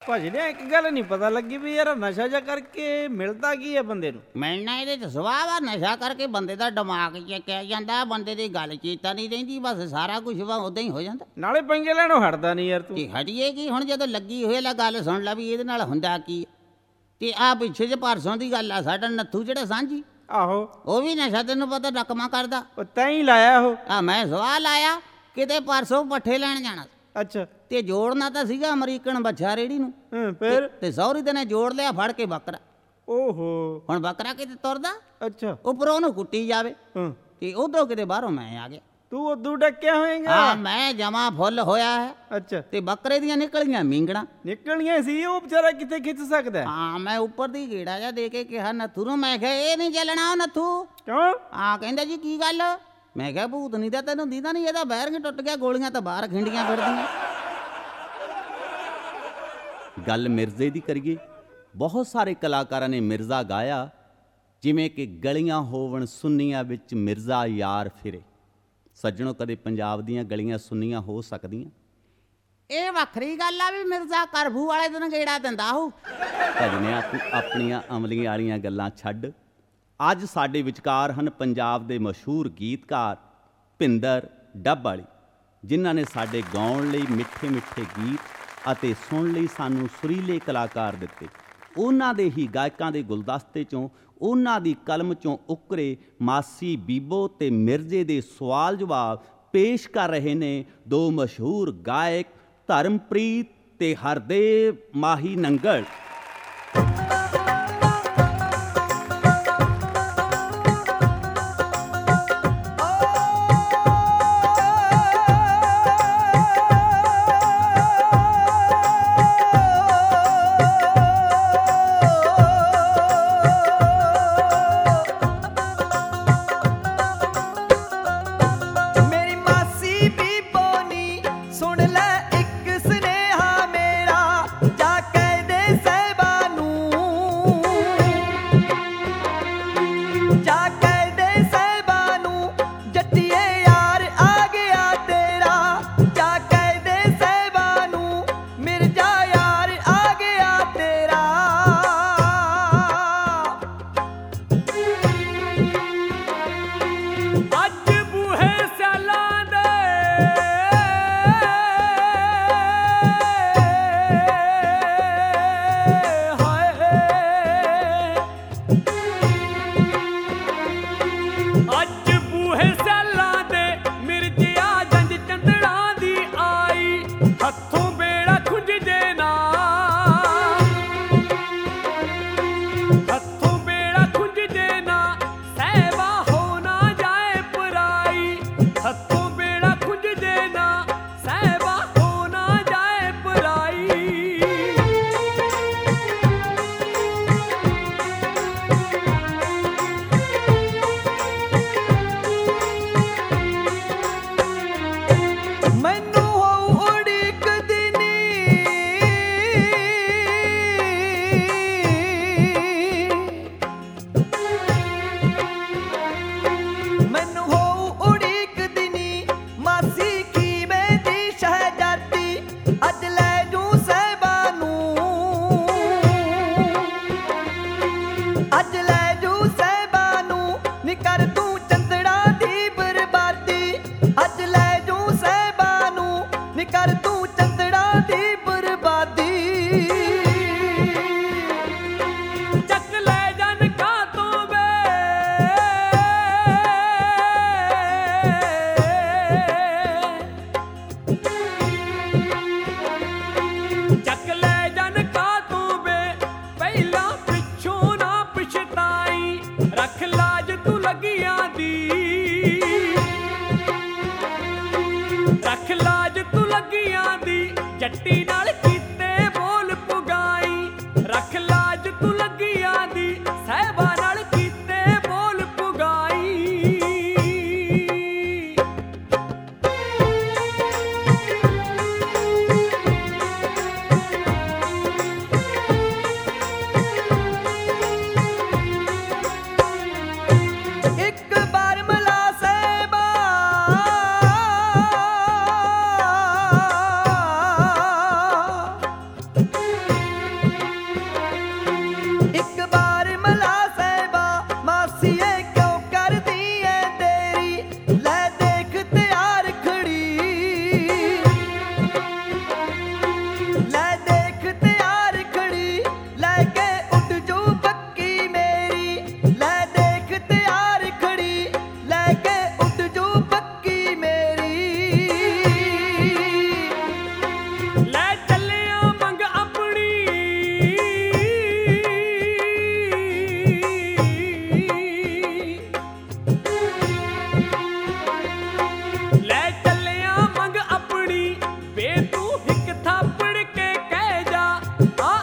ਭਜਨਿਆ ਇੱਕ ਗੱਲ ਨਹੀਂ ਪਤਾ ਲੱਗੀ ਵੀ ਯਾਰ ਨਸ਼ਾ ਜਿਹਾ ਕਰਕੇ ਮਿਲਦਾ ਕੀ ਹੈ ਬੰਦੇ ਨੂੰ? ਮਿਲਣਾ ਇਹਦੇ 'ਚ ਸੁਭਾਅ ਆ। ਨਸ਼ਾ ਕਰਕੇ ਬੰਦੇ ਦਾ ਦਿਮਾਗ ਚੱਕਿਆ ਜਾਂਦਾ, ਬੰਦੇ ਦੀ ਗੱਲ ਚੇਤਾ ਨਹੀਂ ਰਹਿੰਦੀ, ਬਸ ਸਾਰਾ ਕੁਝ ਉੱਦਾਂ ਹੀ ਹੋ ਜਾਂਦਾ। ਨਾਲੇ ਪੰਗੇ ਲੈਣੋਂ ਹਟਦਾ ਨਹੀਂ ਯਾਰ ਤੂੰ। ਤੇ ਹਟੀਏ ਕੀ ਹੁਣ, ਜਦੋਂ ਲੱਗੀ ਹੋਈ ਲੈ ਗੱਲ ਸੁਣ ਲਾ ਵੀ ਇਹਦੇ ਨਾਲ ਹੁੰਦਾ ਕੀ। ਤੇ ਆਹ ਪਿੱਛੇ ਜੇ ਪਰਸੋਂ ਦੀ ਗੱਲ ਆ, ਸਾਡਾ ਨੱਥੂ ਜਿਹੜਾ ਸਾਂਝੀ, ਆਹੋ ਉਹ ਵੀ ਨਸ਼ਾ ਤੈਨੂੰ ਪਤਾ ਰਕਮਾਂ ਕਰਦਾ। ਉਹ ਤੈਂ ਹੀ ਲਾਇਆ ਉਹ? ਆ ਮੈਂ ਸਵਾਲ ਆਇਆ ਕਿਤੇ ਪਰਸੋਂ ਪੱਠੇ ਲੈਣ ਜਾਣਾ ਅੱਛਾ। ਤੇ ਜੋੜਨਾ ਤਾਂ ਸੀਗਾ ਅਮਰੀਕਨ ਬੱਚਾ ਰੇੜੀ ਨੂੰ। ਫਿਰ ਤੇ ਸਹੁਰੀ ਤੇ ਨੇ ਜੋੜ ਲਿਆ ਫੜ ਕੇ ਬੱਕਰਾ। ਓਹੋ। ਹੁਣ ਬੱਕਰਾ ਕਿਤੇ ਤੁਰਦਾ, ਅੱਛਾ। ਉੱਪਰੋਂ ਉਹਨੂੰ ਕੁੱਟੀ ਜਾਵੇ ਤੇ ਉਧਰੋਂ ਕਿਤੇ ਬਾਹਰੋਂ ਮੈਂ ਆ ਗਿਆ। ਤੂੰ ਉਦੋਂ ਡੱਕਿਆ ਹੋਏਗਾ? ਹਾਂ ਮੈਂ ਜਮਾ ਫੁੱਲ ਹੋਇਆ ਹੈ। ਅੱਛਾ। ਤੇ ਬੱਕਰੇ ਦੀਆਂ ਨਿਕਲੀਆਂ ਮੀਂਗਣਾ। ਨਿਕਲਣੀਆਂ ਸੀ, ਉਹ ਵਿਚਾਰਾ ਕਿੱਥੇ ਖਿੱਚ ਸਕਦਾ? ਹਾਂ ਮੈਂ ਉੱਪਰ ਦੀ ਗੇੜਾ ਜਿਹਾ ਦੇ ਕੇ ਕਿਹਾ ਨੱਥੂ ਨੂੰ, ਮੈਂ ਕਿਹਾ ਇਹ ਨਹੀਂ ਚੱਲਣਾ। ਉਹ ਨੱਥੂ ਕਿਉਂ? ਹਾਂ ਕਹਿੰਦਾ ਜੀ ਕੀ ਗੱਲ? ਮੈਂ ਕਿਹਾ ਭੂਤ ਨਹੀਂ ਤਾਂ ਤੈਨੂੰ ਦੀਦਾ ਨਹੀਂ, ਇਹਦਾ ਬੈਰਿੰਗ ਟੁੱਟ ਗਿਆ, ਗੋਲੀਆਂ ਤਾਂ ਬਾਹਰ ਖਿੰਡੀਆਂ ਫਿਰਦੀਆਂ। ਗੱਲ ਮਿਰਜ਼ੇ ਦੀ ਕਰੀਏ, ਬਹੁਤ ਸਾਰੇ ਕਲਾਕਾਰਾਂ ਨੇ ਮਿਰਜ਼ਾ ਗਾਇਆ, ਜਿਵੇਂ ਕਿ ਗਲੀਆਂ ਹੋਵਣ ਸੁੰਨੀਆਂ ਵਿੱਚ ਮਿਰਜ਼ਾ ਯਾਰ ਫਿਰੇ। ਸੱਜਣੋ, ਕਦੇ ਪੰਜਾਬ ਦੀਆਂ ਗਲੀਆਂ ਸੁੰਨੀਆਂ ਹੋ ਸਕਦੀਆਂ? ਇਹ ਵੱਖਰੀ ਗੱਲ ਆ ਵੀ ਮਿਰਜ਼ਾ ਕਰਫੂ ਵਾਲੇ ਦਿਨ ਗੇੜਾ ਦਿੰਦਾ ਹੋਊ। ਭਜਨਿਆ ਤੂੰ ਆਪਣੀਆਂ ਅਮਲੀਆਂ ਵਾਲੀਆਂ ਗੱਲਾਂ ਛੱਡ। ਅੱਜ ਸਾਡੇ ਵਿਚਕਾਰ ਹਨ ਪੰਜਾਬ ਦੇ ਮਸ਼ਹੂਰ ਗੀਤਕਾਰ ਭਿੰਦਰ ਡੱਬ ਵਾਲੀ, ਜਿਨ੍ਹਾਂ ਨੇ ਸਾਡੇ ਗਾਉਣ ਲਈ ਮਿੱਠੇ ਮਿੱਠੇ ਗੀਤ ਅਤੇ ਸੁਣਨ ਲਈ ਸਾਨੂੰ ਸੁਰੀਲੇ ਕਲਾਕਾਰ ਦਿੱਤੇ। ਉਹਨਾਂ ਦੇ ਹੀ ਗਾਇਕਾਂ ਦੇ ਗੁਲਦਸਤੇ 'ਚੋਂ, ਉਹਨਾਂ ਦੀ ਕਲਮ 'ਚੋਂ ਉਕਰੇ ਮਾਸੀ ਬੀਬੋ ਤੇ ਮਿਰਜ਼ੇ ਦੇ ਸਵਾਲ ਜਵਾਬ ਪੇਸ਼ ਕਰ ਰਹੇ ਨੇ ਦੋ ਮਸ਼ਹੂਰ ਗਾਇਕ ਧਰਮਪ੍ਰੀਤ ਤੇ ਹਰਦੇਵ ਮਾਹੀ ਨੰਗਲ। ਸੁਣ ਲੈ ਇੱਕ ਸੁਨੇਹਾ ਮੇਰਾ, ਜਾ ਕਹਿ ਦੇ ਆ